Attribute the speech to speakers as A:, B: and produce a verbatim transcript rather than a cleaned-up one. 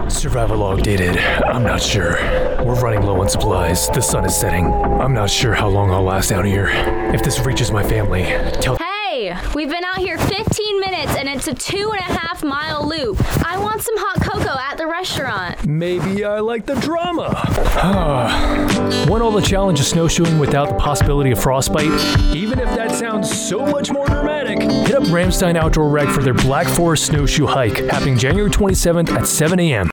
A: Survival log dated. I'm not sure. We're running low on supplies. The sun is setting. I'm not sure how long I'll last out here. If this reaches my family, tell-
B: Hey, we've been out here fifteen minutes and it's a two and a half mile loop. I want some hot cocoa at the restaurant.
A: Maybe I like the drama. Want all the challenge of snowshoeing without the possibility of frostbite? Even if that sounds so much more dramatic, hit up Ramstein Outdoor Rec for their Black Forest Snowshoe Hike, happening January twenty-seventh at seven a.m.